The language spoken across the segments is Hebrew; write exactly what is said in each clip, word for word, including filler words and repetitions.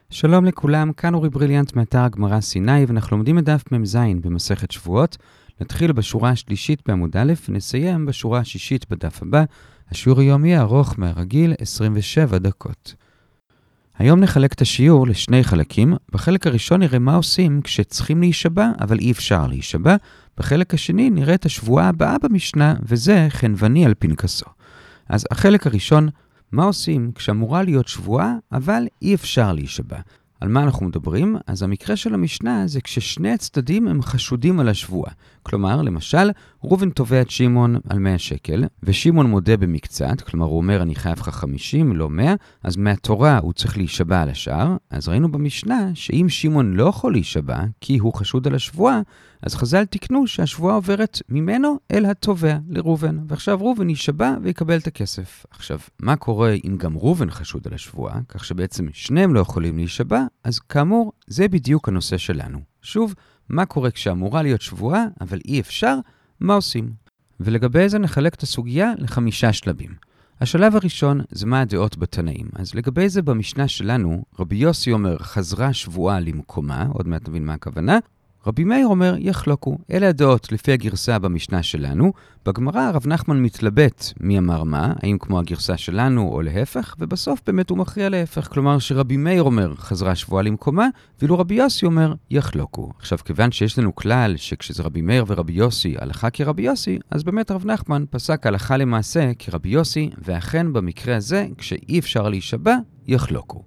שלום לכולם, כאן אורי בריליאנט מאתר הגמרא סיני, ואנחנו לומדים את דף מ"ז במסכת שבועות. נתחיל בשורה השלישית בעמוד א' ונסיים בשורה השישית בדף הבא. השיעור היום יהיה ארוך מהרגיל עשרים ושבע דקות. היום נחלק את השיעור לשני חלקים. בחלק הראשון נראה מה עושים כשצריכים להישבע, אבל אי אפשר להישבע. בחלק השני נראה את השבועה הבאה במשנה, וזה חנווני על פנקסו. אז החלק הראשון, מה עושים כשאמורה להיות שבועה, אבל אי אפשר להישבע? על מה אנחנו מדברים? אז המקרה של המשנה זה כששני הצדדים הם חשודים על השבועה. כלומר, למשל, ראובן תובע את שמעון על מאה שקל, ושמעון מודה במקצת, כלומר הוא אומר אני חייב לך חמישים, לא מאה, אז מהתורה הוא צריך להישבע על השאר. אז ראינו במשנה שאם שמעון לא יכול להישבע, כי הוא חשוד על השבועה, אז חז"ל תקנו שהשבועה עוברת ממנו אל התובע, לראובן. ועכשיו ראובן יישבע ויקבל את הכסף. עכשיו, מה קורה אם גם ראובן חשוד על השבועה, כך שבעצם שניהם לא יכולים להישבע? אז כאמור, זה בדיוק הנושא שלנו. שוב, מה קורה כשאמורה להיות שבועה, אבל אי אפשר? מה עושים? ולגבי זה נחלק את הסוגיה לחמישה שלבים. השלב הראשון זה מה הדעות בתנאים. אז לגבי זה במשנה שלנו, רבי יוסי אומר חזרה שבועה למקומה, עוד מעט נבין מה הכוונה. רבי מאיר אומר יחלוקו. אלה הדעות לפי הגרסה במשנה שלנו. בגמרא הרב נחמן מתלבט מי אמר מה, האם כמו הגרסה שלנו או להפך, ובסוף באמת הוא מכריע להפך. כלומר שרבי מאיר אומר חזרה שבועה למקומה, ואילו רבי יוסי אומר יחלוקו. עכשיו כיוון שיש לנו כלל שכשזה רבי מאיר ורבי יוסי הלכה כרבי יוסי, אז באמת רב נחמן פסק הלכה למעשה כרבי יוסי, ואכן במקרה הזה כשאי אפשר להישבע יחלוקו.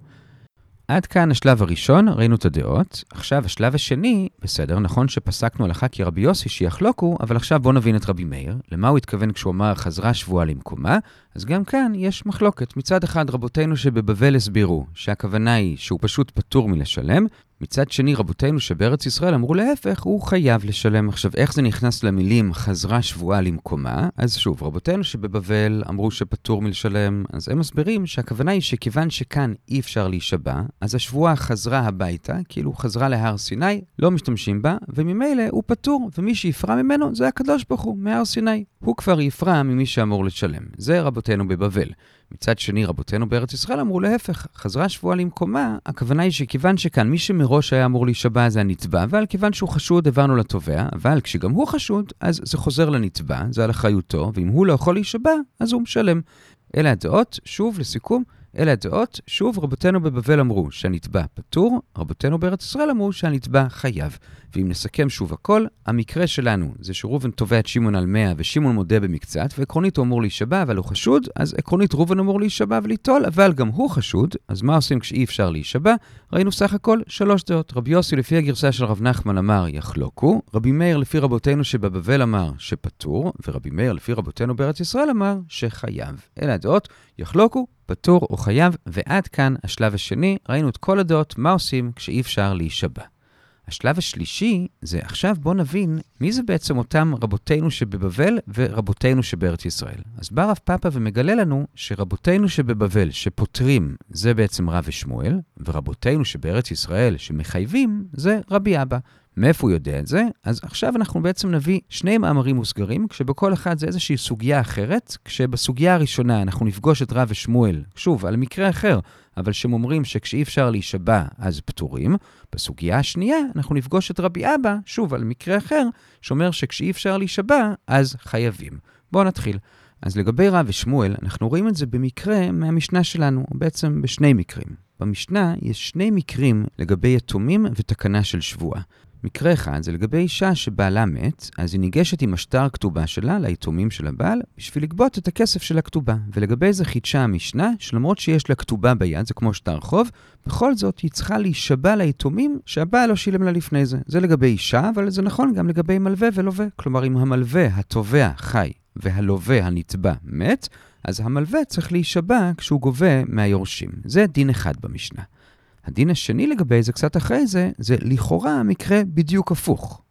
עד כאן השלב הראשון, ראינו את הדעות. עכשיו השלב השני, בסדר, נכון שפסקנו הלכה כי רבי יוסי שיחלוקו, אבל עכשיו בואו נבין את רבי מאיר. למה הוא התכוון כשהוא אמר חזרה שבועה למקומה? אז גם כאן יש מחלוקת. מצד אחד רבותינו שבבבל הסבירו שהכוונה היא שהוא פשוט פטור מלשלם. מצד שני רבותינו שבארץ ישראל אמרו להפך, הוא חייב לשלם. עכשיו איך זה נכנס למילים חזרה שבועה למקומה? אז שוב, רבותינו שבבבל אמרו שפטור מלשלם, אז הם מסבירים שהכוונה היא שכיוון שכאן אי אפשר להישבע, אז השבועה חזרה הביתה, כאילו חזרה להר סיני, לא משתמשים בה, וממילא הוא פטור, ומי שיפרע ממנו זה הקדוש ברוך הוא, מהר סיני. הוא כבר יפרע ממי שאמור לשלם. זה רבותינו בבבל. מצד שני, רבותינו בארץ ישראל אמרו להפך, חזרה שבועה למקומה, הכוונה היא שכיוון שכאן מי שמראש היה אמור להישבע זה הנתבע, אבל כיוון שהוא חשוד הבנו לתובע, אבל כשגם הוא חשוד, אז זה חוזר לנתבע, זה על אחריותו, ואם הוא לא יכול להישבע, אז הוא משלם. אלה הדעות, שוב לסיכום, אלה הדעות, שוב רבותינו בבבל אמרו שהנתבע פטור, רבותינו בארץ ישראל אמרו שהנתבע חייב. ואם נסכם שוב הכל, המקרה שלנו זה שראובן תובע את שמעון על מאה ושמעון מודה במקצת, ועקרונית הוא אמור להישבע אבל הוא חשוד, אז עקרונית ראובן אמור להישבע וליטול, אבל גם הוא חשוד, אז מה עושים כשאי אפשר להישבע? ראינו סך הכל שלוש דעות. רבי יוסי לפי הגרסה של רב נחמן אמר יחלוקו, רבי מאיר לפי רבותינו שבבבל אמר שפטור, ורבי מאיר לפי רבותינו בארץ ישראל אמר שחייב. אלה הדעות, יחלוקו, פטור או חייב, ועד כאן השלב השני, ראינו את כל הדעות, מה עושים כשאי אפשר להישבע. השלב השלישי זה עכשיו בוא נבין מי זה בעצם אותם רבותינו שבבבל ורבותינו שבארץ ישראל. אז בא רב פאפה ומגלה לנו שרבותינו שבבבל שפותרים זה בעצם רב ושמואל, ורבותינו שבארץ ישראל שמחייבים זה רבי אבא. מאיפה הוא יודע את זה? אז עכשיו אנחנו בעצם נביא שני מאמרים מוסגרים, כשבכל אחד זה איזושהי סוגיה אחרת, כשבסוגיה הראשונה אנחנו נפגוש את רב ושמואל, שוב, על מקרה אחר, אבל שהם אומרים שכשאי אפשר להישבע אז פטורים. בסוגיה השנייה אנחנו נפגוש את רבי אבא, שוב, על מקרה אחר, שאומר שכשאי אפשר להישבע אז חייבים. בואו נתחיל. אז לגבי רב ושמואל, אנחנו רואים את זה במקרה מהמשנה שלנו, או בעצם בשני מקרים. במשנה יש שני מקרים לגבי יתומים ותקנה של שבועה. מקרה אחד זה לגבי אישה שבעלה מת, אז היא ניגשת עם השטר כתובה שלה ליתומים של הבעל, בשביל לגבות את הכסף של הכתובה. ולגבי זה חידשה המשנה, שלמרות שיש לה כתובה ביד, זה כמו שטר חוב, בכל זאת היא צריכה להישבע ליתומים שהבעל לא שילם לה לפני זה. זה לגבי אישה, אבל זה נכון גם לגבי מלווה ולווה. כלומר, אם המלווה, התובע, חי, והלווה, הנתבע, מת, אז המלווה צריך להישבע כשהוא גובה מהיורשים. זה דין אחד במשנה. הדין השני לגבי זה קצת אחרי זה, זה לכאורה המקרה בדיוק הפוך.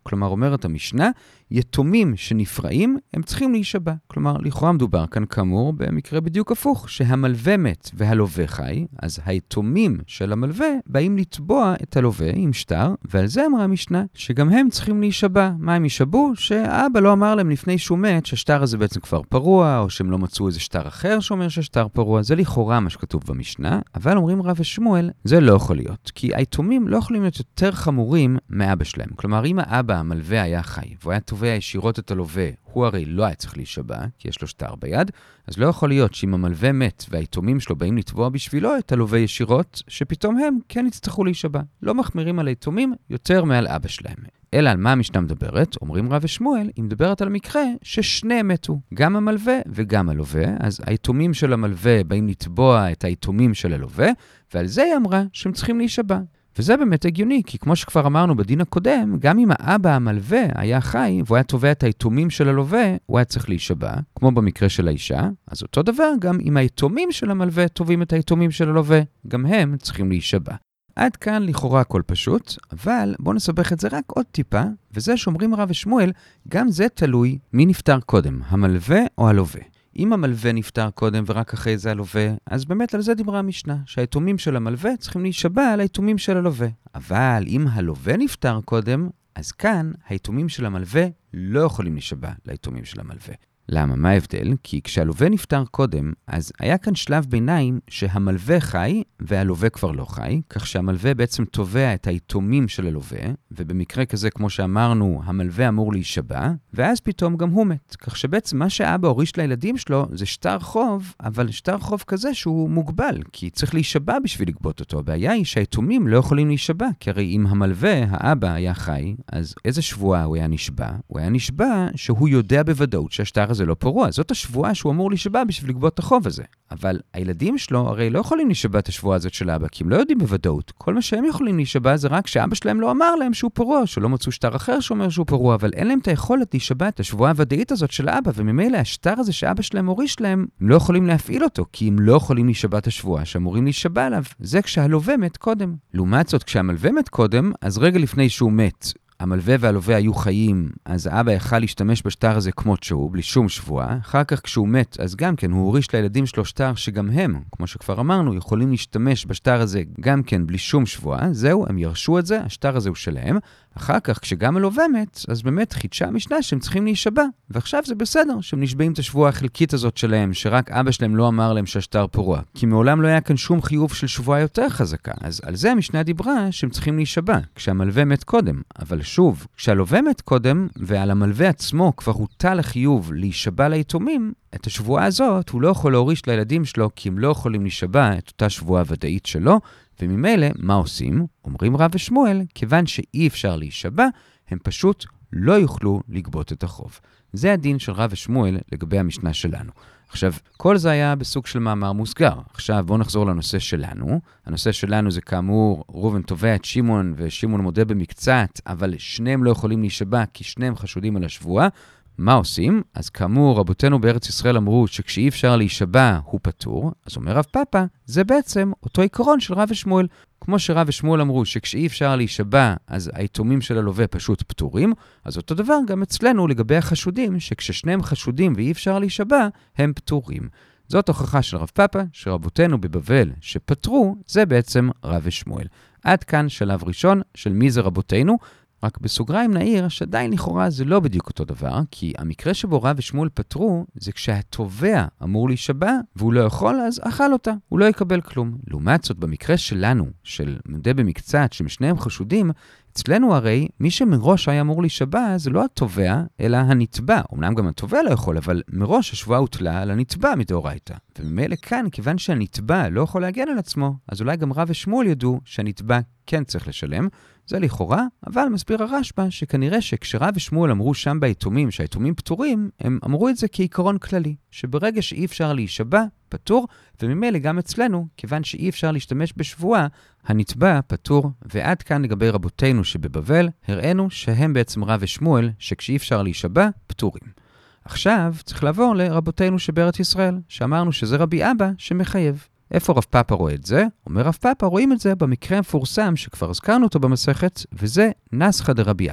כלומר, אומרת המשנה, יתומים שנפרעים, הם צריכים להישבע. כלומר, לכאורה מדובר כאן כאמור במקרה בדיוק הפוך, שהמלווה מת והלווה חי, אז היתומים של המלווה באים לתבוע את הלווה עם שטר, ועל זה אמרה המשנה, שגם הם צריכים להישבע. מה הם יישבעו? שהאבא לא אמר להם לפני שהוא מת, שהשטר הזה בעצם כבר פרוע, או שהם לא מצאו איזה שטר אחר שאומר שהשטר פרוע. זה לכאורה מה שכתוב במשנה, אבל אומרים רב ושמואל, זה לא יכול להיות, כי היתומים לא יכולים להיות יותר חמורים מאבא שלהם. כלומר, אם האבא המלווה היה חי, והוא היה תובע ישירות את הלווה, הוא הרי לא היה צריך להישבע, כי יש לו שטר ביד, אז לא יכול להיות שאם המלווה מת והיתומים שלו באים לתבוע בשבילו את הלווה ישירות, שפתאום הם כן יצטרכו להישבע. לא מחמירים על היתומים יותר מעל אבא שלהם. אלא על מה המשנה מדברת? אומרים רב ושמואל, היא מדברת על המקרה ששניהם מתו, גם המלווה וגם הלווה, אז היתומים של המלווה באים לתבוע את היתומים של הלווה, ועל זה היא אמרה שהם צריכים להישבע. וזה באמת הגיוני, כי כמו שכבר אמרנו בדין הקודם, גם אם האבא המלווה היה חי, והוא היה תובע את היתומים של הלווה, הוא היה צריך להישבע, כמו במקרה של האישה, אז אותו דבר גם אם היתומים של המלווה תובעים את היתומים של הלווה, גם הם צריכים להישבע. עד כאן לכאורה הכל פשוט, אבל בואו נסבך את זה רק עוד טיפה, וזה שאומרים רב ושמואל, גם זה תלוי מי נפטר קודם, המלווה או הלווה. אם המלווה נפטר קודם ורק אחרי זה הלווה, אז באמת על זה דיברה המשנה, שהיתומים של המלווה צריכים להישבע על היתומים של הלווה. אבל אם הלווה נפטר קודם, אז כאן היתומים של המלווה לא יכולים להישבע ליתומים של המלווה. למה? מה ההבדל? כי כשהלווה נפטר קודם, אז היה כאן שלב ביניים שהמלווה חי והלווה כבר לא חי, כך שהמלווה בעצם תובע את היתומים של הלווה, ובמקרה כזה, כמו שאמרנו, המלווה אמור להישבע, ואז פתאום גם הוא מת. כך שבעצם מה שהאבא הוריש לילדים שלו זה שטר חוב, אבל שטר חוב כזה שהוא מוגבל, כי צריך להישבע בשביל לגבות אותו. הבעיה היא שהיתומים לא יכולים להישבע, כי הרי אם המלווה, האבא, היה חי, אז איזה שבועה הוא היה נשבע? הוא היה נשבע שהוא יודע בוודאות שהשטר הזה לא פרוע. זאת השבועה שהוא אמור להישבע בשביל לגבות את החוב הזה. אבל הילדים שלו הרי לא יכולים להישבע את השבועה הזאת של אבא, כי הם לא יודעים בוודאות. כל מה שהם יכולים להישבע זה רק שאבא שלהם לא אמר להם שהוא פרוע, שלא מצאו שטר אחר שאומר שהוא פרוע, אבל אין להם את היכולת להישבע את השבועה הוודאית הזאת של אבא, וממילא השטר הזה שאבא שלהם הוריש להם, הם לא יכולים להפעיל אותו, כי הם לא יכולים להישבע את השבועה שאמורים להישבע עליו. זה כשהלווה מת קודם. לעומת זאת, כשהמלווה מת קודם, אז רגע לפני שהוא מת, המלווה והלווה היו חיים, אז האבא יכל להשתמש בשטר הזה כמות שהוא, בלי שום שבועה. אחר כך כשהוא מת, אז גם כן, הוא הוריש לילדים שלו שטר שגם הם, כמו שכבר אמרנו, יכולים להשתמש בשטר הזה גם כן בלי שום שבועה. זהו, הם ירשו את זה, השטר הזה הוא שלהם. אחר כך, כשגם הלווה מת, אז באמת חידשה המשנה שהם צריכים להישבע. ועכשיו זה בסדר שהם נשבעים את השבועה החלקית הזאת שלהם, שרק אבא שלהם לא אמר להם שהשטר פרוע. כי מעולם לא היה כאן שום חיוב של שבועה יותר חזקה. אז על זה המשנה דיברה שהם צריכים להישבע, כשהמלווה מת קודם. אבל שוב, כשהלווה מת קודם, ועל המלווה עצמו כבר הוטל החיוב להישבע ליתומים, את השבועה הזאת הוא לא יכול להוריש לילדים שלו, כי הם לא יכולים להישבע את אותה שבועה ודאית שלו, וממילא מה עושים? אומרים רב ושמואל, כיוון שאי אפשר להישבע, הם פשוט לא יוכלו לגבות את החוב. זה הדין של רב ושמואל לגבי המשנה שלנו. עכשיו, כל זה היה בסוג של מאמר מוסגר. עכשיו בואו נחזור לנושא שלנו. הנושא שלנו זה כאמור, ראובן תובע את שמעון, ושמעון מודה במקצת, אבל שניהם לא יכולים להישבע, כי שניהם חשודים על השבועה. מה עושים? אז כאמור, רבותינו בארץ ישראל אמרו שכשאי אפשר להישבע הוא פטור, אז אומר רב פאפא, זה בעצם אותו עיקרון של רב ושמואל. כמו שרב ושמואל אמרו שכשאי אפשר להישבע, אז היתומים של הלווה פשוט פטורים, אז אותו דבר גם אצלנו לגבי החשודים, שכששניהם חשודים ואי אפשר להישבע, הם פטורים. זאת הוכחה של רב פאפא, שרבותינו בבבל שפטרו, זה בעצם רב ושמואל. עד כאן שלב ראשון של מי זה רבותינו, רק בסוגריים נעיר שעדיין לכאורה זה לא בדיוק אותו דבר, כי המקרה שבו רב ושמואל פטרו זה כשהתובע אמור להישבע והוא לא יכול, אז אכל אותה, הוא לא יקבל כלום. לעומת זאת, במקרה שלנו, של מודה במקצת, שמשניהם חשודים, אצלנו הרי מי שמראש היה אמור להישבע זה לא התובע, אלא הנתבע. אמנם גם התובע לא יכול, אבל מראש השבועה הוטלה על הנתבע מדאורייתא. וממילא כאן, כיוון שהנתבע לא יכול להגן על עצמו, אז אולי גם רב ושמואל ידעו שהנתבע כן צריך לשלם. זה לכאורה, אבל מסביר הרשב"א שכנראה שכשרב ושמואל אמרו שם ביתומים שהיתומים פטורים, הם אמרו את זה כעיקרון כללי, שברגע שאי אפשר להישבע, פטור, וממילא גם אצלנו, כיוון שאי אפשר להשתמש בשבועה, הנתבע פטור. ועד כאן לגבי רבותינו שבבבל, הראינו שהם בעצם רב ושמואל, שכשאי אפשר להישבע, פטורים. עכשיו צריך לעבור לרבותינו שבארץ ישראל, שאמרנו שזה רבי אבא שמחייב. איפה רב פאפא רואה את זה? אומר רב פאפא, רואים את זה במקרה המפורסם שכבר הזכרנו אותו במסכת, וזה נסחא דרבי אבא.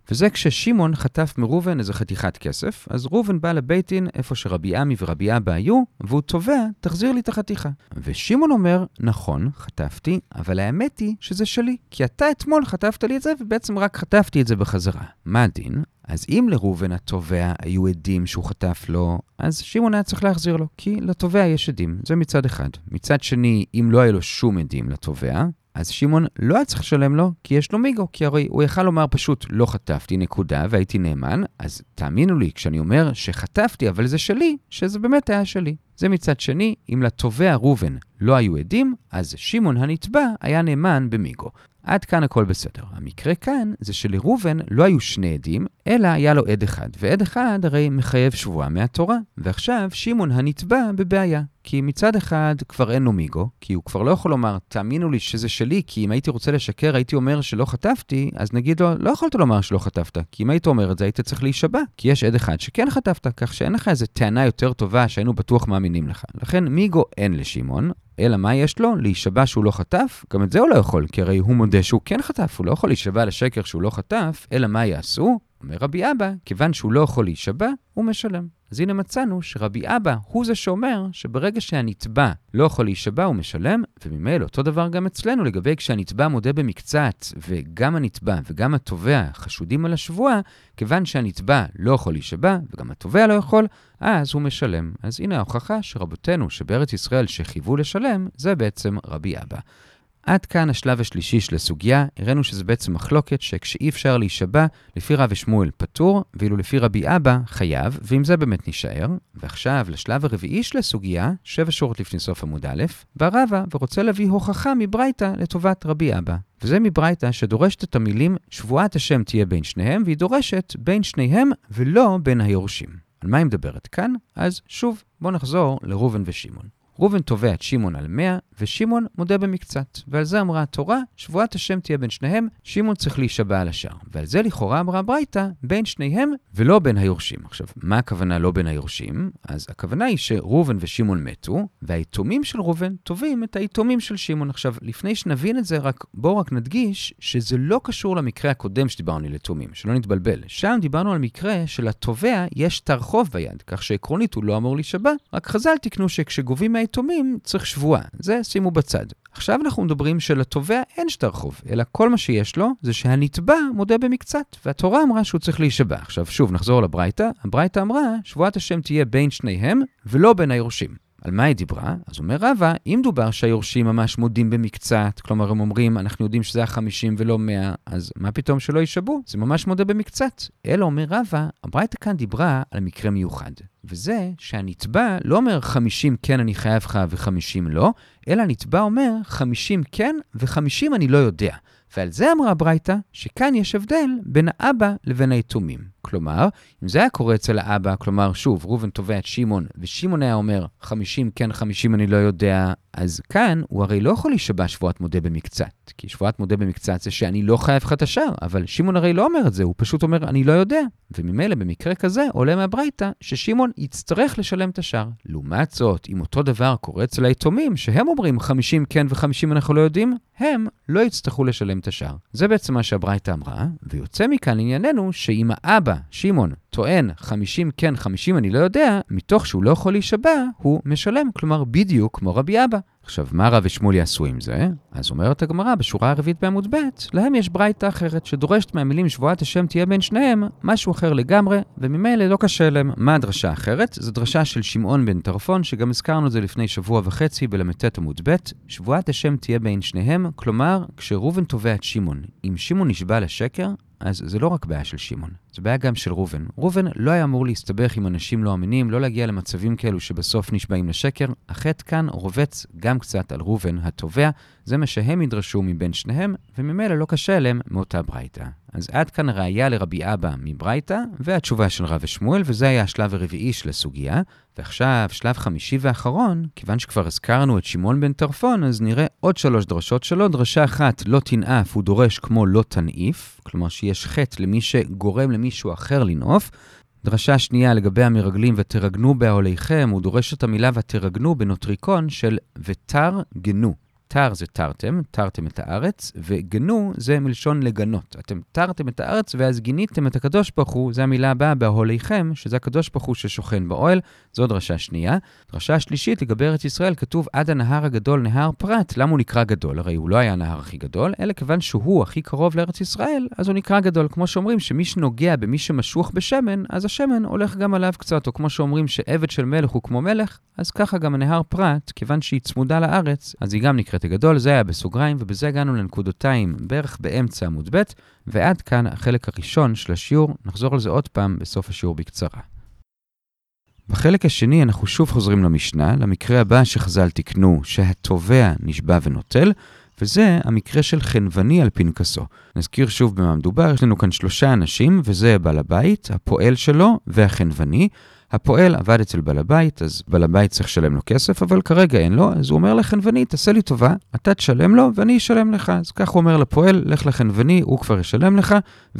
וזה כששימון חטף מרובן איזה חתיכת כסף, אז רובן בא לבית דין איפה שרבי עמי ורבי אבא היו, והוא תובע, תחזיר לי את החתיכה. ושימון אומר, נכון, חטפתי, אבל האמת היא שזה שלי, כי אתה אתמול חטפת לי את זה, ובעצם רק חטפתי את זה בחזרה. מה הדין? אז אם לרובן התובע היו עדים שהוא חטף לו, אז שימון היה צריך להחזיר לו, כי לתובע יש עדים, זה מצד אחד. מצד שני, אם לא היה לו שום עדים לתובע, אז שימון לא היה צריך לשלם לו, כי יש לו מיגו, כי הרי הוא יכל לומר פשוט לא חטפתי נקודה והייתי נאמן, אז תאמינו לי, כשאני אומר שחטפתי אבל זה שלי, שזה באמת היה שלי. זה מצד שני, אם לתובע רובן לא היו עדים, אז שימון הנתבע היה נאמן במיגו. עד כאן הכל בסדר. המקרה כאן זה שלרובן לא היו שני עדים, אלא היה לו עד אחד, ועד אחד הרי מחייב שבועה מהתורה. ועכשיו שימון הנתבע בבעיה, כי מצד אחד כבר אין לו מיגו, כי הוא כבר לא יכול לומר, תאמינו לי שזה שלי, כי אם הייתי רוצה לשקר, הייתי אומר שלא חטפתי, אז נגיד לו, לא יכולת לומר שלא חטפת, כי אם היית אומר את זה, היית צריך להישבע, כי יש עד אחד שכן חטפת, כך שאין לך איזו טענה יותר טובה שהיינו בטוח מאמינים לך. לכן מיגו אין לשימון, אלא מה יש לו? להישבע שהוא לא חטף? גם את זה הוא לא יכול, כי הרי הוא מודה שהוא כן חטף, הוא לא יכול להישבע לשקר שהוא לא חטף, אלא מה יעשו? אומר רבי אבא, כיוון שהוא לא יכול להישבע, הוא משלם. אז הנה מצאנו שרבי אבא הוא זה שאומר שברגע שהנתבע לא יכול להישבע הוא משלם, וממילא אותו דבר גם אצלנו לגבי כשהנתבע מודה במקצת, וגם הנתבע וגם התובע חשודים על השבועה, כיוון שהנתבע לא יכול להישבע וגם התובע לא יכול, אז הוא משלם. אז הנה ההוכחה שרבותינו שבארץ ישראל שחייבו לשלם, זה בעצם רבי אבא. עד כאן השלב השלישי של הסוגיה, הראינו שזה בעצם מחלוקת שכשאי אפשר להישבע, לפי רב ושמואל פטור, ואילו לפי רבי אבא חייב, ועם זה באמת נשאר. ועכשיו לשלב הרביעי של הסוגיה, שבע שורות לפני סוף עמוד א', בא רבא ורוצה להביא הוכחה מברייתא לטובת רבי אבא. וזה מברייתא שדורשת את המילים שבועת השם תהיה בין שניהם, והיא דורשת בין שניהם ולא בין היורשים. על מה היא מדברת כאן? אז שוב, בוא נחזור לרובן ושימון. רובן תובע את שימון על מאה, ושימון מודה במקצת. ועל זה אמרה התורה, שבועת השם תהיה בין שניהם, שימון צריך להישבע על השאר. ועל זה לכאורה אמרה ברייתא, בין שניהם ולא בין היורשים. עכשיו, מה הכוונה לא בין היורשים? אז הכוונה היא שרובן ושימון מתו, והיתומים של רובן תובעים את היתומים של שימון. עכשיו, לפני שנבין את זה, רק בואו רק נדגיש שזה לא קשור למקרה הקודם שדיברנו על יתומים, שלא נתבלבל. שם דיברנו על מקרה שלתובע יש שטר חוב ביד, כך שעקרונית הוא לא אמור להישבע, רק חז"ל תקנו שכשגובים מהיתומים צריך שבועה. זה שימו בצד. עכשיו אנחנו מדברים שלתובע אין שטר חוב, אלא כל מה שיש לו זה שהנתבע מודה במקצת, והתורה אמרה שהוא צריך להישבע. עכשיו שוב נחזור לברייתא, הברייתא אמרה שבועת השם תהיה בין שניהם ולא בין היורשים. על מה היא דיברה? אז אומר רבא, אם דובר שהיורשים ממש מודים במקצת, כלומר הם אומרים, אנחנו יודעים שזה החמישים ולא מאה, אז מה פתאום שלא יישבו? זה ממש מודה במקצת. אלא אומר רבא, הברייתא כאן דיברה על מקרה מיוחד. וזה שהנתבע לא אומר חמישים כן אני חייב לך וחמישים לא, אלא הנתבע אומר חמישים כן וחמישים אני לא יודע. ועל זה אמרה הברייתא שכאן יש הבדל בין האבא לבין היתומים. כלומר, אם זה היה קורה אצל האבא, כלומר, שוב, רובן תובע את שימון, ושימון היה אומר חמישים כן, חמישים אני לא יודע, אז כאן הוא הרי לא יכול להישבע שבועת מודה במקצת. כי שבועת מודה במקצת זה שאני לא חייב לך את השאר, אבל שימון הרי לא אומר את זה, הוא פשוט אומר אני לא יודע. וממילא במקרה כזה עולה מהברייתא ששימון יצטרך לשלם את השאר. לעומת זאת, אם אותו דבר קורה אצל היתומים, שהם אומרים חמישים כן וחמישים אנחנו לא יודעים, הם לא יצטרכו לשלם את השאר. זה בעצם מה שהברייתא אמרה, ויוצא מכאן ענייננו שאם האבא, שימון, טוען חמישים כן, חמישים אני לא יודע, מתוך שהוא לא יכול להישבע, הוא משלם, כלומר בדיוק כמו רבי אבא. עכשיו, מה רב ושמואל יעשו עם זה? אז אומרת הגמרא בשורה הרביעית בעמוד ב', להם יש ברייתא אחרת שדורשת מהמילים שבועת השם תהיה בין שניהם, משהו אחר לגמרי, וממילא לא קשה להם. מה הדרשה האחרת? זו דרשה של שמעון בן טרפון, שגם הזכרנו את זה לפני שבוע וחצי בל"ט עמוד ב', שבועת השם תהיה בין שניהם, כלומר, כשראובן תובע את שמעון, אם שמעון נשבע לשקר, אז זה לא רק בעיה של שמעון, זה בעיה גם של רובן. רובן לא היה אמור להסתבך עם אנשים לא אמינים, לא להגיע למצבים כאלו שבסוף נשבעים לשקר. החטא כאן רובץ גם קצת על רובן התובע, זה מה שהם ידרשו מבין שניהם, וממילא לא קשה להם מאותה ברייתא. אז עד כאן ראיה לרבי אבא מברייתא, והתשובה של רב ושמואל, וזה היה השלב הרביעי של הסוגיה. ועכשיו, שלב חמישי ואחרון, כיוון שכבר הזכרנו את שמעון בן טרפון, אז נראה עוד שלוש דרשות שלו. דרשה אחת, לא תנאף, הוא דורש כמו לא תנאיף, כלומר שיש חטא למי שגורם למישהו אחר לנאוף. דרשה שנייה לגבי המרגלים ותרגנו בעוליכם, הוא דורש את המילה ותרגנו בנוטריקון של ותר גנו. תר זה תרתם, תרתם את הארץ, וגנו זה מלשון לגנות. אתם תרתם את הארץ, ואז גיניתם את הקדוש ברוך הוא, זה המילה הבאה באוהליכם, שזה הקדוש ברוך הוא ששוכן באוהל, זו דרשה שנייה. דרשה שלישית, לגבי ארץ ישראל, כתוב עד הנהר הגדול, נהר פרת. למה הוא נקרא גדול? הרי הוא לא היה הנהר הכי גדול, אלא כיוון שהוא הכי קרוב לארץ ישראל, אז הוא נקרא גדול. כמו שאומרים שמי שנוגע במי שמשוח בשמן, אז השמן הולך גם עליו קצת, או כמו שאומרים שעבד של מלך הוא כמו מלך, אז ככה גם הנהר פרת, כיוון שהיא צמודה לארץ, אז היא גם נקראת הגדול. זה היה בסוגריים, ובזה הגענו לנקודותיים בערך באמצע עמוד ב', ועד כאן החלק הראשון של השיעור. נחזור על זה עוד פעם בסוף השיעור בקצרה. בחלק השני אנחנו שוב חוזרים למשנה, למקרה הבא שחז"ל תיקנו שהתובע נשבע ונוטל, וזה המקרה של חנווני על פנקסו. נזכיר שוב במה מדובר, יש לנו כאן שלושה אנשים, וזה בעל הבית, הפועל שלו והחנווני. הפועל עבד אצל בעל הבית, אז בעל הבית צריך לשלם לו כסף, אבל כרגע אין לו, אז הוא אומר לחנווני, תעשה לי טובה, אתה תשלם לו ואני אשלם לך. אז כך הוא אומר לפועל, לך לחנווני, הוא כבר ישלם לך,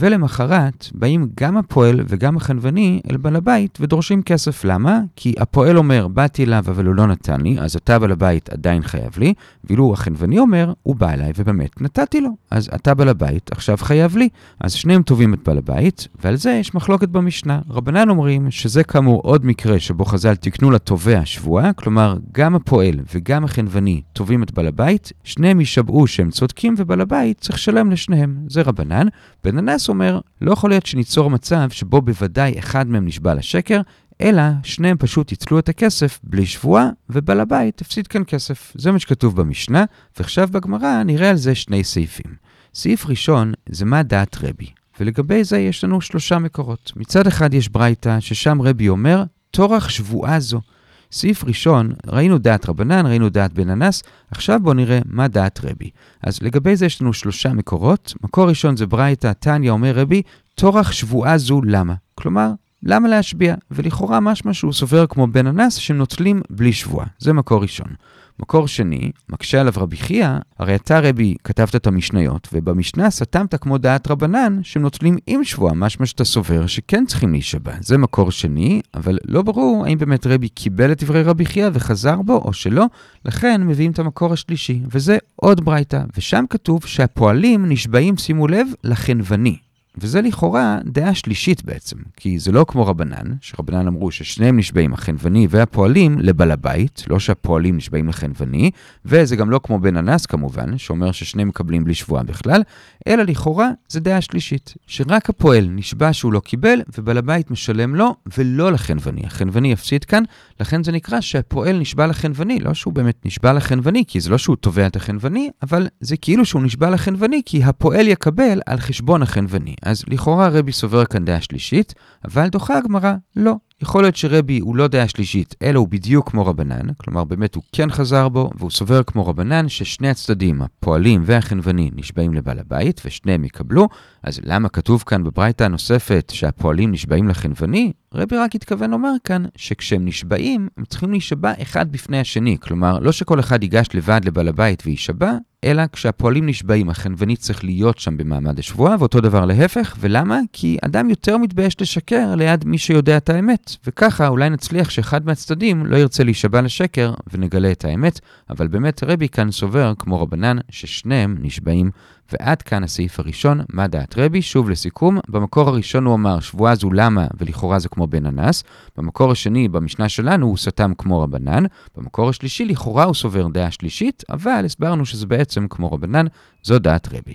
ולמחרת באים גם הפועל וגם החנווני אל בעל הבית ודורשים כסף. למה? כי הפועל אומר, באתי אליו אבל הוא לא נתן לי, אז אתה בעל הבית עדיין חייב לי, ואילו החנווני אומר, הוא בא אליי ובאמת נתתי לו, אז אתה בעל הבית עכשיו חייב לי. אז שניהם טובים את בעל הבית, ועל זה יש מחלוקת במשנה. רבנן אומרים שזה כאמור עוד מקרה שבו חז"ל תיקנו לתובע שבועה, כלומר גם הפועל וגם החנווני טובים את בעל הבית, שניהם ישבעו שהם צודקים ובעל הבית צריך לשלם לשניהם. זה רבנן. בן הנס אומר, לא יכול להיות שניצור מצב שבו בוודאי אחד מהם נשבע לשקר, אלא שניהם פשוט יצלו את הכסף בלי שבועה, ובעל הבית הפסיד כאן כסף. זה מה שכתוב במשנה, ועכשיו בגמרא נראה על זה שני סעיפים. סעיף ראשון זה מה דעת רבי. ולגבי זה יש לנו שלושה מקורות. מצד אחד יש ברייתא ששם רבי אומר, תורך שבועה זו. סעיף ראשון, ראינו דעת רבנן, ראינו דעת בן הנס, עכשיו בואו נראה מה דעת רבי. אז לגבי זה יש לנו שלושה מקורות. מקור ראשון זה ברייתא, תניא אומר רבי, תורך שבועה זו למה? כלומר, למה להשביע? ולכאורה משמע שהוא סובר כמו בן הנס שנוטלים בלי שבועה. זה מקור ראשון. מקור שני, מקשה עליו רבי חייא, הרי אתה רבי כתבת את המשניות, ובמשנה סתמת כמו דעת רבנן שנוטלים עם שבועה, משמע שאתה סובר שכן צריכים להישבע. זה מקור שני, אבל לא ברור האם באמת רבי קיבל את דברי רבי חייא וחזר בו או שלא, לכן מביאים את המקור השלישי, וזה עוד ברייתא, ושם כתוב שהפועלים נשבעים, שימו לב, לחנווני. וזה לכאורה דעה שלישית בעצם, כי זה לא כמו רבנן, שרבנן אמרו ששניהם נשבעים, החנווני והפועלים, לבעל הבית, לא שהפועלים נשבעים לחנווני, וזה גם לא כמו בן הנס כמובן, שאומר ששניהם מקבלים בלי שבועה בכלל, אלא לכאורה זה דעה שלישית, שרק הפועל נשבע שהוא לא קיבל, ובעל הבית משלם לו, ולא לחנווני. החנווני יפסיד כאן, לכן זה נקרא שהפועל נשבע לחנווני, לא שהוא באמת נשבע לחנווני, כי זה לא שהוא תובע את החנווני, אבל זה כאילו שהוא נשבע לחנווני, כי הפועל יקבל על חשבון החנווני. אז לכאורה רבי סובר כאן דעה שלישית, אבל דוחה הגמרא לא. יכול להיות שרבי הוא לא דעה שלישית, אלא הוא בדיוק כמו רבנן, כלומר באמת הוא כן חזר בו, והוא סובר כמו רבנן ששני הצדדים, הפועלים והחנווני, נשבעים לבעל הבית, ושניהם יקבלו. אז למה כתוב כאן בברייתא הנוספת שהפועלים נשבעים לחנווני? רבי רק התכוון לומר כאן שכשהם נשבעים, הם צריכים להישבע אחד בפני השני, כלומר לא שכל אחד ייגש לבד לבעל הבית וישבע, אלא כשהפועלים נשבעים, החנווני צריך להיות שם במעמד השבועה, ואותו דבר להפך. ולמה? כי אדם יותר מתבייש לשקר ליד מי שיודע את האמת, וככה אולי נצליח שאחד מהצדדים לא ירצה להישבע לשקר ונגלה את האמת, אבל באמת רבי כאן סובר כמו רבנן ששניהם נשבעים. ועד כאן הסעיף הראשון, מה דעת רבי? שוב לסיכום, במקור הראשון הוא אמר שבועה זו למה, ולכאורה זה כמו בן הנס. במקור השני, במשנה שלנו, הוא סתם כמו רבנן. במקור השלישי, לכאורה הוא סובר דעה שלישית, אבל הסברנו שזה בעצם כמו רבנן, זו דעת רבי.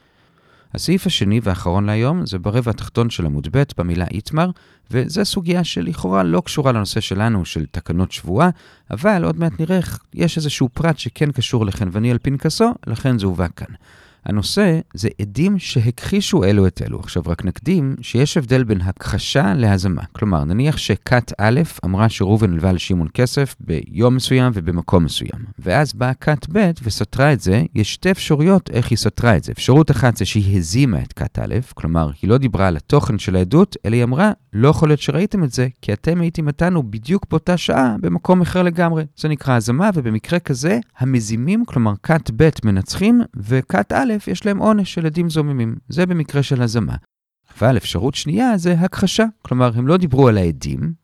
הסעיף השני והאחרון להיום זה ברבע התחתון של עמוד ב' במילה איתמר, וזו סוגיה שלכאורה לא קשורה לנושא שלנו של תקנות שבועה, אבל עוד מעט נראה יש איזשהו פרט שכן קשור לחנווני על פנקסו, לכן זה הובא כאן. הנושא זה עדים שהכחישו אלו את אלו. עכשיו רק נקדים שיש הבדל בין הכחשה להזמה. כלומר, נניח שכת א' אמרה שראובן הלווה לשמעון כסף ביום מסוים ובמקום מסוים. ואז באה כת ב' וסתרה את זה. יש שתי אפשרויות איך היא סתרה את זה. אפשרות אחת זה שהיא הזימה את כת א', כלומר, היא לא דיברה על התוכן של העדות, אלא היא אמרה, לא יכול להיות שראיתם את זה, כי אתם הייתם איתנו בדיוק באותה שעה במקום אחר לגמרי. זה נקרא הזמה, ובמקרה כזה, המזימים, כלומר, כת ב' מנצחים, וכת א' יש להם עונש של עדים זוממים. זה במקרה של הזמה. אבל אפשרות שנייה זה הכחשה. כלומר, הם לא דיברו על העדים,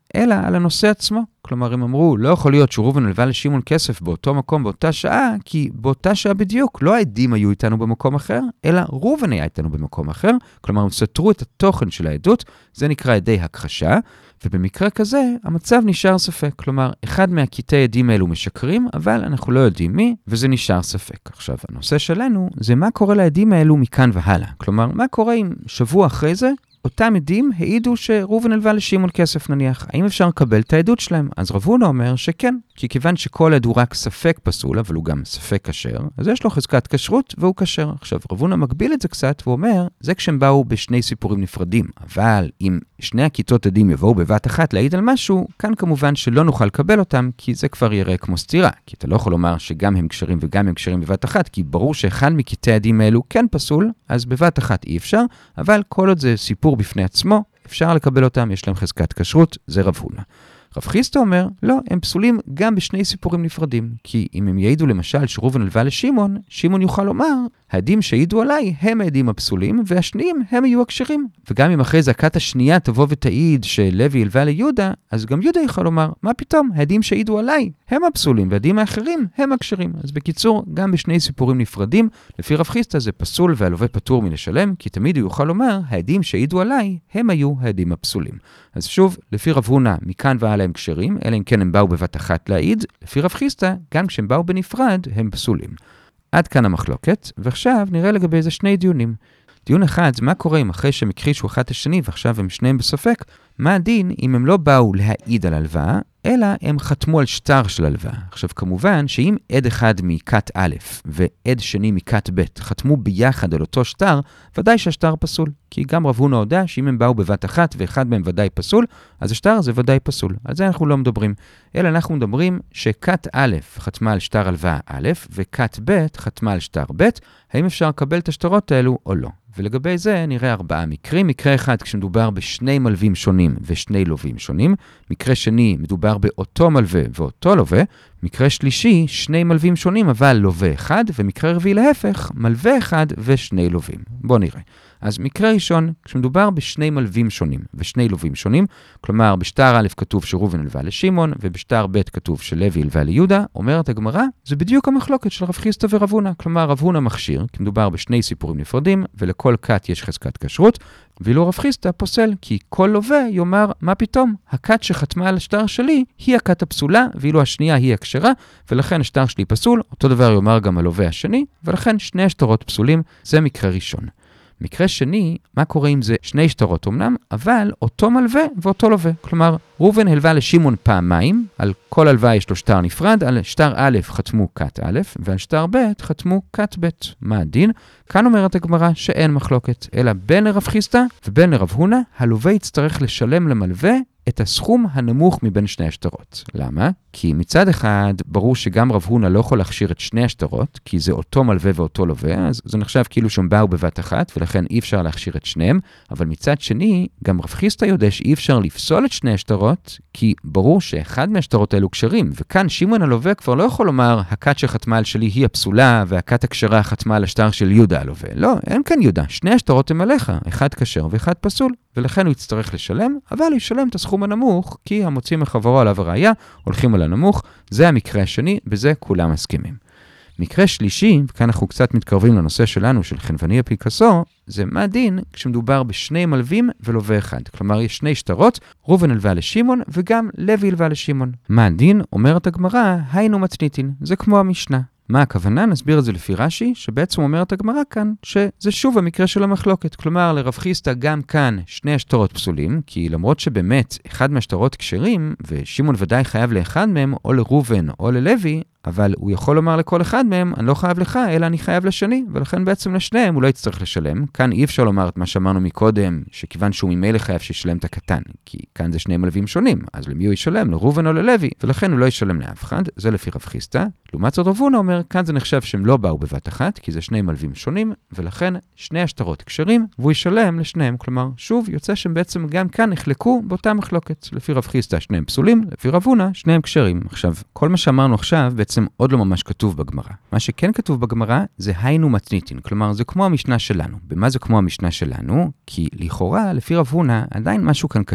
אלא על הנושא עצמו. כלומר, הם אמרו, לא יכול להיות שראובן הלווה לשמעון כסף באותו מקום, באותה שעה, כי באותה שעה בדיוק לא העדים היו איתנו במקום אחר, אלא ראובן היה איתנו במקום אחר. כלומר, הם סתרו את התוכן של העדות, זה נקרא עדי הכחשה, ובמקרה כזה, המצב נשאר ספק. כלומר, אחד מהקטעי עדים האלו משקרים, אבל אנחנו לא יודעים מי, וזה נשאר ספק. עכשיו, הנושא שלנו זה מה קורה לעדים האלו מכאן והלאה. כלומר, מה קורה אם שבוע אחרי זה, אותם עדים העידו שראובן הלווה לשמעון כסף נניח. האם אפשר לקבל את העדות שלהם? אז רב הונא אומר שכן, כי כיוון שכל עד הוא רק ספק פסול, אבל הוא גם ספק כשר, אז יש לו חזקת כשרות והוא כשר. עכשיו, רב הונא מגביל את זה קצת ואומר, זה כשהם באו בשני סיפורים נפרדים. אבל אם שני הכיתות עדים יבואו בבת אחת להעיד על משהו, כאן כמובן שלא נוכל לקבל אותם, כי זה כבר יראה כמו סתירה. כי אתה לא יכול לומר שגם הם כשרים וגם הם כשרים בבת אחת, כי ברור שאחד מכיתי העדים האלו כן פסול, אז בבת אחת אי אפשר, אבל כל עוד זה סיפור בפני עצמו, אפשר לקבל אותם, יש להם חזקת כשרות, זה רב הונא. רב חיסדא אומר, לא, הם פסולים גם בשני סיפורים נפרדים, כי אם הם יעידו למשל שראובן הלווה לשמעון, שמעון יוכל לומר, העדים שהעידו עליי הם העדים הפסולים, והשניים הם יהיו הכשרים. וגם אם אחרי זכת השנייה תבוא ותעיד שלוי הלווה ליהודה, אז גם יהודה יוכל לומר, מה פתאום, העדים שהעידו עליי הם הפסולים, והעדים האחרים הם הכשרים. אז בקיצור, גם בשני סיפורים נפרדים, לפי רב חיסדא זה פסול והלווה פטור מלשלם, כי תמיד הוא יוכל לומר, העדים שהעידו עליי הם היו העדים הפסולים. אז שוב, לפי רב הונא, מכאן והלאה הם כשרים, אלא אם כן הם באו בבת אחת להעיד, לפי רב חיסדא, גם כשהם באו בנפרד, הם פסולים. עד כאן המחלוקת, ועכשיו נראה לגבי איזה שני דיונים. דיון אחד זה מה קורה אם אחרי שהם הכחישו אחד את השני ועכשיו הם שניהם בספק, מה הדין אם הם לא באו להעיד על הלוואה, אלא הם חתמו על שטר של הלוואה. עכשיו כמובן שאם עד אחד מכת א' ועד שני מכת ב' חתמו ביחד על אותו שטר, ודאי שהשטר פסול. כי גם רב הונא הודה שאם הם באו בבת אחת ואחד מהם ודאי פסול, אז השטר הזה ודאי פסול. על זה אנחנו לא מדברים. אלא אנחנו מדברים שכת א' חתמה על שטר הלוואה א' וכת ב' חתמה על שטר ב', האם אפשר לקבל את השטרות האלו או לא. ולגבי זה נראה ארבעה מקרים. מקרה אחד כשמדובר בשני מלווים שונים ושני לווים שונים. מקרה שני מדובר באותו מלווה ואותו לווה. מקרה שלישי שני מלווים שונים אבל לווה אחד. ומקרה רביעי להפך מלווה אחד ושני לווים. בואו נראה. אז מקרה ראשון, כשמדובר בשני מלווים שונים ושני לווים שונים, כלומר בשטר א' כתוב שראובן הלווה לשמעון, ובשטר ב' כתוב שלוי הלווה ליהודה, אומרת הגמרא, זה בדיוק המחלוקת של רב חיסדא ורב הונא. כלומר רב הונא מכשיר, כי מדובר בשני סיפורים נפרדים, ולכל כת יש חזקת כשרות, ואילו רב חיסדא פוסל, כי כל לווה יאמר, מה פתאום? הכת שחתמה על השטר שלי היא הכת הפסולה, ואילו השנייה היא הכשרה, ולכן השטר שלי פסול, אותו דבר יאמר גם הלווה השני, ולכן שני השטרות פסולים, זה מקרה ראשון. מקרה שני, מה קורה אם זה שני שטרות אמנם, אבל אותו מלווה ואותו לווה. כלומר, ראובן הלווה לשמעון פעמיים, על כל הלוואה יש לו שטר נפרד, על שטר א' חתמו כת א', ועל שטר ב' חתמו כת ב'. מה הדין? כאן אומרת הגמרא שאין מחלוקת, אלא בין לרב חיסדא ובין לרב הונא, הלווה יצטרך לשלם למלווה את הסכום הנמוך מבין שני השטרות. למה? כי מצד אחד ברור שגם רב הונא לא יכול להכשיר את שני השטרות, כי זה אותו מלווה ואותו לווה, אז זה נחשב כאילו שהם באו בבת אחת, ולכן אי אפשר להכשיר את שניהם, אבל מצד שני, גם רב חיסדא יודע שאי אפשר לפסול את שני השטרות, כי ברור שאחד מהשטרות האלו כשרים, וכאן שמעון הלווה כבר לא יכול לומר, הכת שחתמה על שלי היא הפסולה, והכת הכשרה חתמה על השטר של יהודה הלווה. לא, אין כאן יהודה, שני השטרות הם עליך, אחד כשר ואחד פסול, ולכן הוא יצטרך לשלם, אבל הוא ישלם את הסכום הנמוך, כי המוצאים מחברו עליו הראייה, הולכים על הנמוך, זה המקרה השני, בזה כולם מסכימים. מקרה שלישי, וכאן אנחנו קצת מתקרבים לנושא שלנו, של חנווני אפיקסו, זה מה דין כשמדובר בשני מלווים ולווה אחד. כלומר, יש שני שטרות, ראובן הלווה לשמעון וגם לוי הלווה לשמעון. מה הדין? אומרת הגמרא, היינו מתניתין. זה כמו המשנה. מה הכוונה? נסביר את זה לפי רש"י, שבעצם אומרת הגמרא כאן, שזה שוב המקרה של המחלוקת. כלומר, לרב חיסדא גם כאן שני השטרות פסולים, כי למרות שבאמת אחד מהשטרות כשרים, ושמעון ודאי חייב לאחד מהם, או לראובן או ללוי, אבל הוא יכול לומר לכל אחד מהם, אני לא חייב לך, אלא אני חייב לשני, ולכן בעצם לשניהם הוא לא יצטרך לשלם. כאן אי אפשר לומר את מה שאמרנו מקודם, שכיוון שהוא ממילא חייב שישלם את הקטן, כי כאן זה שני מלווים שונים, אז למי הוא ישלם? לראובן או ללוי, ולכן הוא לא ישלם לאף אחד, זה לפי רב חיסדא. לעומת זאת רב הונא אומר, כאן זה נחשב שהם לא באו בבת אחת, כי זה שני מלווים שונים, ולכן שני השטרות כשרים, והוא ישלם לשניהם. כלומר, שוב, יוצא שהם בעצם גם כאן נחלקו באותה מחלוקת. לפי רב חיסדא שניהם פסולים, לפי רב הונא שניהם כשרים. עכשיו, כל מה שאמרנו עכשיו בעצם עוד לא ממש כתוב בגמרא. מה שכן כתוב בגמרא זה היינו מתניתין, כלומר זה כמו המשנה שלנו. במה זה כמו המשנה שלנו? כי לכאורה, לפי רב הונא, עדיין משהו כאן קשה.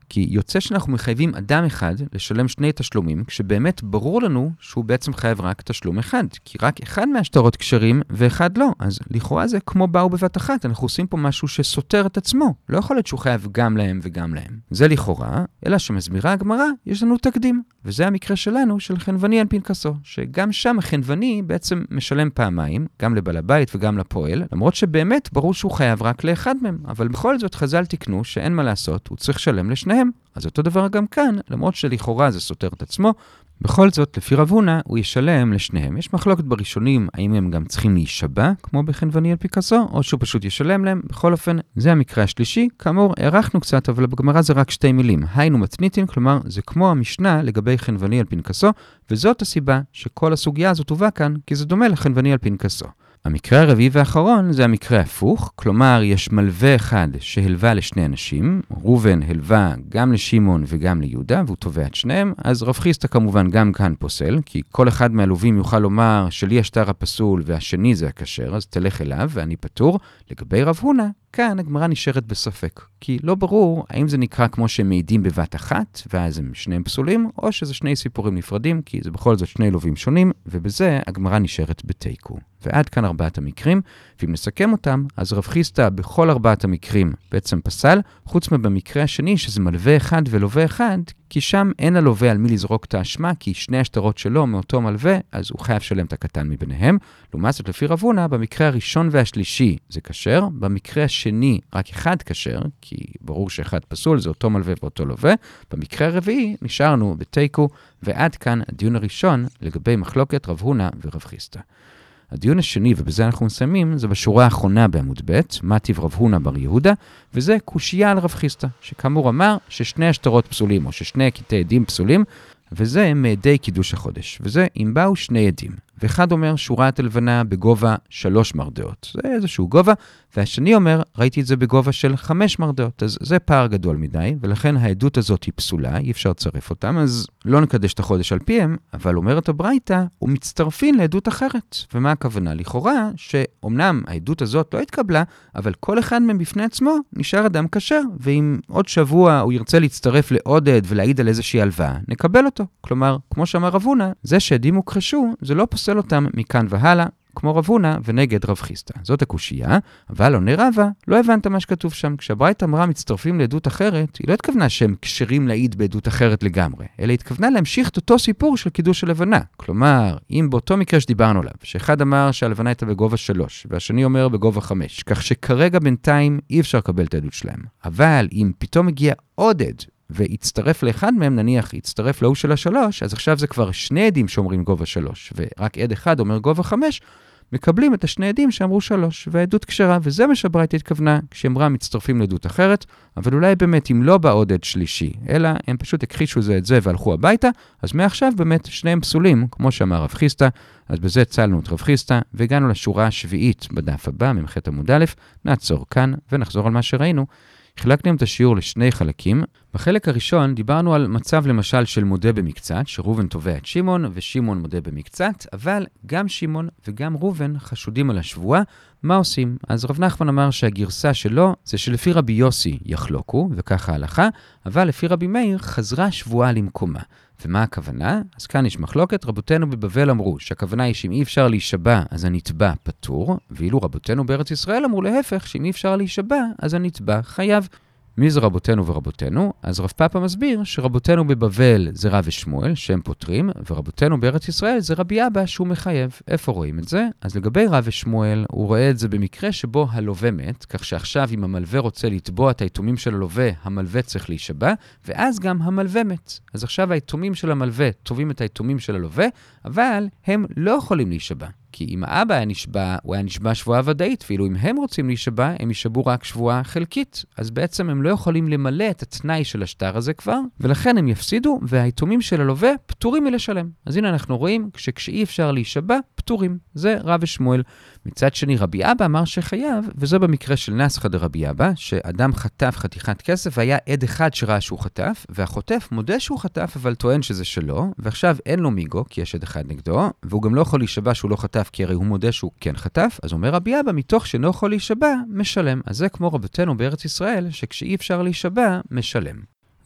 כי יוצא שאנחנו מחייבים אדם אחד לשלם שני תשלומים, כשבאמת ברור לנו שהוא בעצם חייב רק תשלום אחד, כי רק אחד מהשטרות קשרים ואחד לא. אז לכאורה זה כמו באו בבת אחת, אנחנו עושים פה משהו שסותר את עצמו. לא יכול להיות שהוא חייב גם להם וגם להם. זה לכאורה, אלא שמסבירה הגמרא, יש לנו תקדים. וזה המקרה שלנו של חנווני על פנקסו, שגם שם החנווני בעצם משלם פעמיים, גם לבעל הבית וגם לפועל, למרות שבאמת ברור שהוא חייב רק לאחד מהם, אבל בכל זאת חז"ל תיקנו שאין מה לעשות, הוא צריך לשלם לשניהם. אז אותו דבר גם כאן, למרות שלכאורה זה סותר את עצמו, בכל זאת, לפי רב הונא, הוא ישלם לשניהם. יש מחלוקת בראשונים, האם הם גם צריכים להישבע, כמו בחנווני על פנקסו, או שהוא פשוט ישלם להם. בכל אופן, זה המקרה השלישי. כאמור, הערכנו קצת, אבל בגמרא זה רק שתי מילים. היינו מתניתין, כלומר, זה כמו המשנה לגבי חנווני על פנקסו, וזאת הסיבה שכל הסוגיה הזאת הובא כאן, כי זה דומה לחנווני על פנקסו. המקרה הרביעי והאחרון זה המקרה הפוך, כלומר יש מלווה אחד שהלווה לשני אנשים, ראובן הלווה גם לשמעון וגם ליהודה, והוא תובע את שניהם, אז רב חיסדא כמובן גם כאן פוסל, כי כל אחד מהלווים יוכל לומר שלי השטר הפסול והשני זה הכשר, אז תלך אליו ואני פטור. לגבי רב הונא, כאן הגמרא נשארת בספק, כי לא ברור האם זה נקרא כמו שהם מעידים בבת אחת, ואז הם שניהם פסולים, או שזה שני סיפורים נפרדים, כי זה בכל זאת שני לווים שונים, ובזה הגמרא נשארת בתיקו. ועד כאן ארבעת המקרים, ואם נסכם אותם, אז רב חיסדא בכל ארבעת המקרים בעצם פסל, חוץ מבמקרה השני שזה מלווה אחד ולווה אחד, כי שם אין הלווה על מי לזרוק את האשמה, כי שני השטרות שלו מאותו מלווה, אז הוא חייב שלם את הקטן מביניהם. לעומת זאת, לפי רב הונא, במקרה הראשון והשלישי זה כשר, במקרה השני רק אחד כשר, כי ברור שאחד פסול, זה אותו מלווה ואותו לווה. במקרה הרביעי נשארנו בתיקו, ועד כאן הדיון הראשון לגבי מחלוקת רב הונא ורב חיסדא. הדיון השני, ובזה אנחנו מסיימים, זה בשורה האחרונה בעמוד ב', מה טיב רב הונא בר יהודה, וזה קושייה על רב חיסדא, שכאמור אמר ששני השטרות פסולים, או ששני קטעי עדים פסולים, וזה מעדי קידוש החודש, וזה אם באו שני עדים. ואחד אומר שורת הלבנה בגובה שלוש מרדעות, זה איזשהו גובה, והשני אומר, ראיתי את זה בגובה של חמש מרדעות, אז זה פער גדול מדי, ולכן העדות הזאת היא פסולה, אי אפשר לצרף אותם, אז לא נקדש את החודש על פיהם, אבל אומרת הברייתא, הוא מצטרפין לעדות אחרת. ומה הכוונה? לכאורה, שאומנם העדות הזאת לא התקבלה, אבל כל אחד מהם בפני עצמו נשאר אדם כשר, ואם עוד שבוע הוא ירצה להצטרף לעוד עד ולהעיד על איזושהי הלוואה, נקבל אותו. כלומר, כמו שאמר רב הונא, זה שעדים הוכחשו, זה לא פוסל אותם מכאן והלאה, כמו רב הונא ונגד רב חיסדא. זאת הקושייה, אבל עונה רבא, לא הבנת מה שכתוב שם. כשהברייתא אמרה מצטרפים לעדות אחרת, היא לא התכוונה שהם כשרים להעיד בעדות אחרת לגמרי, אלא התכוונה להמשיך את אותו סיפור של קידוש הלבנה. כלומר, אם באותו מקרה שדיברנו עליו, שאחד אמר שהלבנה הייתה בגובה שלוש, והשני אומר בגובה חמש, כך שכרגע בינתיים אי אפשר לקבל את העדות שלהם. אבל אם פתאום הגיע עוד עד, והצטרף לאחד מהם, נניח, הצטרף להוא של השלוש, אז עכשיו זה כבר שני עדים שאומרים גובה שלוש, ורק עד אחד אומר גובה חמש, מקבלים את השני עדים שאמרו שלוש, והעדות כשרה, וזה מה שהברייתא התכוונה, כשאמרה מצטרפים לעדות אחרת, אבל אולי באמת אם לא בא עוד עד שלישי, אלא הם פשוט הכחישו זה את זה והלכו הביתה, אז מעכשיו באמת שניהם פסולים, כמו שאמר רב חיסדא, אז בזה הצלנו את רב חיסדא, והגענו לשורה השביעית בדף הבא, ממח עמוד א', נעצור כאן ונחזור על מה שראינו. חילקנו את השיעור לשני חלקים. בחלק הראשון דיברנו על מצב למשל של מודה במקצת, שראובן תובע את שמעון ושמעון מודה במקצת, אבל גם שמעון וגם ראובן חשודים על השבועה. מה עושים? אז רב נחמן אמר שהגרסה שלו זה שלפי רבי יוסי יחלוקו, וככה ההלכה, אבל לפי רבי מאיר חזרה שבועה למקומה. ומה הכוונה? אז כאן יש מחלוקת. רבותינו בבבל אמרו שהכוונה היא שאם אי אפשר להישבע אז הנתבע פטור, ואילו רבותינו בארץ ישראל אמרו להפך, שאם אי אפשר להישבע אז הנתבע חייב. מי זה רבותינו ורבותינו? אז רב פאפא מסביר שרבותינו בבבל זה רב ושמואל שהם פותרים, ורבותינו בארץ ישראל זה רבי אבא שהוא מחייב. איפה רואים את זה? אז לגבי רב ושמואל הוא רואה את זה במקרה שבו הלווה מת, כך שעכשיו אם המלווה רוצה לתבוע את היתומים של הלווה, המלווה צריך להישבע, ואז גם המלווה מת. אז עכשיו היתומים של המלווה תובעים את היתומים של הלווה, אבל הם לא יכולים להישבע. כי אם האבא היה נשבע, הוא היה נשבע שבועה ודאית, ואילו אם הם רוצים להישבע, הם יישבעו רק שבועה חלקית. אז בעצם הם לא יכולים למלא את התנאי של השטר הזה כבר, ולכן הם יפסידו, והיתומים של הלווה פטורים מלשלם. אז הנה אנחנו רואים שכשאי אפשר להישבע, פטורים. זה רב ושמואל. מצד שני רבי אבא אמר שחייב, וזה במקרה של נסחא דרבי אבא, שאדם חטף חתיכת כסף, והיה עד אחד שראה שהוא חטף, והחוטף מודה שהוא חטף, אבל טוען שזה שלו, ועכשיו אין לו מיגו, כי יש עד אחד נגדו, והוא גם לא יכול להישבע שהוא לא חטף, כי הרי הוא מודה שהוא כן חטף, אז אומר רבי אבא, מתוך שלא יכול להישבע, משלם. אז זה כמו רבותינו בארץ ישראל, שכשאי אפשר להישבע, משלם.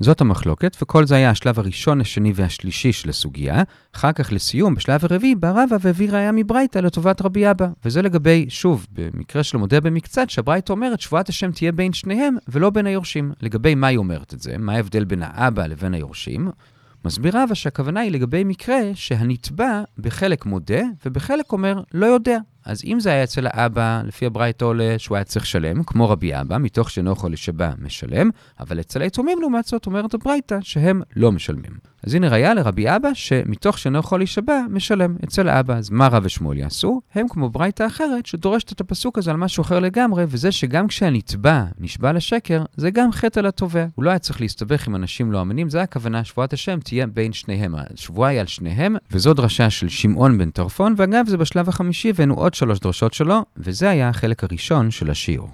זאת המחלוקת, וכל זה היה השלב הראשון, השני והשלישי של הסוגיה. אחר כך לסיום, בשלב הרביעי, בא רבא והביא ראיה מברייתא לטובת רבי אבא. וזה לגבי, שוב, במקרה של מודה במקצת, שהברייתא אומרת, שבועת השם תהיה בין שניהם ולא בין היורשים. לגבי מה היא אומרת את זה? מה ההבדל בין האבא לבין היורשים? מסביר רבא שהכוונה היא לגבי מקרה שהנתבע בחלק מודה ובחלק אומר לא יודע. אז אם זה היה אצל האבא, לפי הברייתא עולה שהוא היה צריך לשלם, כמו רבי אבא, מתוך שאינו יכול להישבע משלם, אבל אצל היתומים לעומת זאת אומרת הברייתא שהם לא משלמים. אז הנה ראיה לרבי אבא שמתוך שאינו יכול להישבע משלם אצל האבא. אז מה רב ושמואל יעשו? הם כמו ברייתא אחרת שדורשת את הפסוק הזה על משהו אחר לגמרי, וזה שגם כשהנתבע נשבע לשקר, זה גם חטא על התובע. הוא לא היה צריך להסתבך עם אנשים לא אמנים, זה הכוונה שבועת השם תהיה בין שניהם. השבועה היא על שניהם, וזו דרשה של שמעון בן טרפון, ואגב זה בשלב החמישי והיינו עוד שלוש דרשות שלו, וזה היה החלק הראשון של השיעור.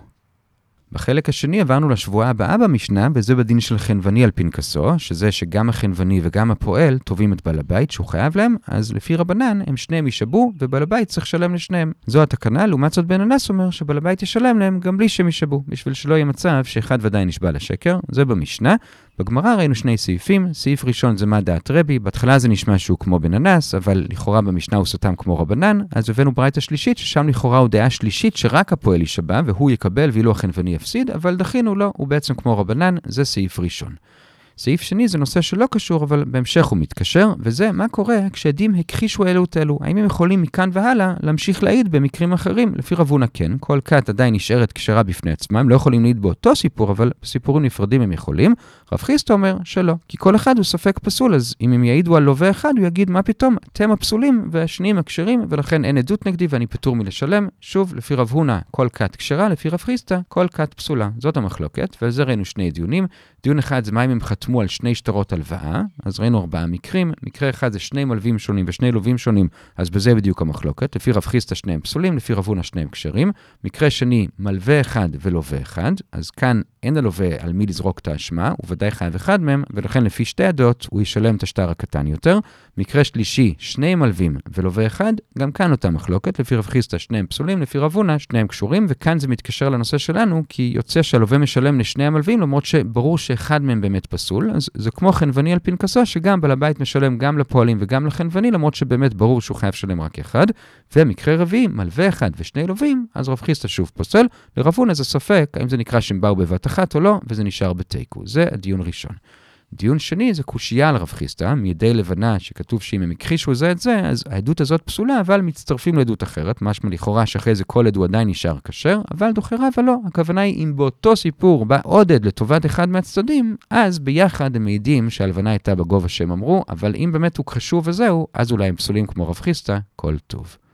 בחלק השני עברנו לשבועה הבאה במשנה, וזה בדין של חנווני על פנקסו, שזה שגם החנווני וגם הפועל תובעים את בעל הבית שהוא חייב להם, אז לפי רבנן הם שניהם יישבו, ובעל הבית צריך לשלם לשניהם. זו התקנה, לעומת זאת בן הנס אומר שבעל הבית ישלם להם גם בלי שהם יישבו, בשביל שלא יהיה מצב שאחד ודאי נשבע לשקר. זה במשנה. בגמרא ראינו שני סעיפים, סעיף ראשון זה מה דעת רבי, בהתחלה זה נשמע שהוא כמו בן הנס, אבל לכאורה במשנה הוא סותם כמו רבנן, אז הבאנו ברייתא שלישית, ששם לכאורה הוא דעה שלישית שרק הפועל יישבע, והוא יקבל ואילו החנווני יפסיד, אבל דחינו לו, הוא בעצם כמו רבנן, זה סעיף ראשון. סעיף שני זה נושא שלא קשור, אבל בהמשך הוא מתקשר, וזה מה קורה כשעדים הכחישו אלו את אלו. האם הם יכולים מכאן והלאה להמשיך להעיד במקרים אחרים? לפי רב הונא כן, כל כת עדיין נשארת כשרה בפני עצמה, הם לא יכולים להעיד באותו סיפור, אבל בסיפורים נפרדים הם יכולים. רב חיסטה אומר שלא, כי כל אחד הוא ספק פסול, אז אם הם יעידו על לווה אחד, הוא יגיד מה פתאום, אתם הפסולים והשניים הכשרים, ולכן אין עדות נגדי ואני פטור מלשלם. שוב, לפי רב הונא, כל כת כשרה, לפי רב חיסטה, כל כת פסולה. זאת המחלוקת, ועל זה ראינו שני דיונים. דיון אחד זה מה אם הם חתמו על שני שטרות הלוואה, אז ראינו ארבעה מקרים. מקרה אחד זה שני מלווים שונים ושני לווים שונים, אז בזה בדיוק המחלוקת. לפי רב חיסטה שניהם פסולים, לפי רב הונא שניהם כשרים. מקרה שני, מלווה אחד ולווה אחד, אז כאן אין הלווה על מי לזרוק את האשמה, הוא ודאי חייב אחד מהם, ולכן לפי שתי עדות הוא ישלם את השטר הקטן יותר. מקרה שלישי, שני מלווים ולווה אחד, גם כאן אותה מחלוקת, לפי רב חיסטה שניהם פסולים, לפי רב הונא שניהם קשורים, וכאן זה מתקשר לנושא שלנו, כי יוצא שהלווה משלם לשני המלווים, למרות שברור שאחד מהם באמת פסול, אז זה כמו חנווני על פנקסו, שגם בעל הבית משלם גם לפועלים וגם לחנווני, למרות שבאמת ברור שהוא חייב לשלם רק אחד. ומקרה רביעי, מלווה אחד ושני לווים, אז רב חיסטה שוב פוסל. לרב הונא זה ספק, האם זה נקרא שהם באו בבת אחת או לא, וזה נשאר בתיקו. זה הדיון ראשון. דיון שני זה קושייה על רב חיסטה, מידי לבנה שכתוב שאם הם הכחישו זה את זה, אז העדות הזאת פסולה, אבל מצטרפים לעדות אחרת, משמע לכאורה שאחרי זה כל עד הוא עדיין נשאר כשר, אבל דוחרה ולא. הכוונה היא אם באותו סיפור בא עוד עד לטובת אחד מהצדדים, אז ביחד הם מעידים שהלבנה הייתה בגובה שהם אמרו, אבל אם באמת הוא חשוב וזהו, אז אולי הם פסולים כמו רב חיסטה, כל טוב.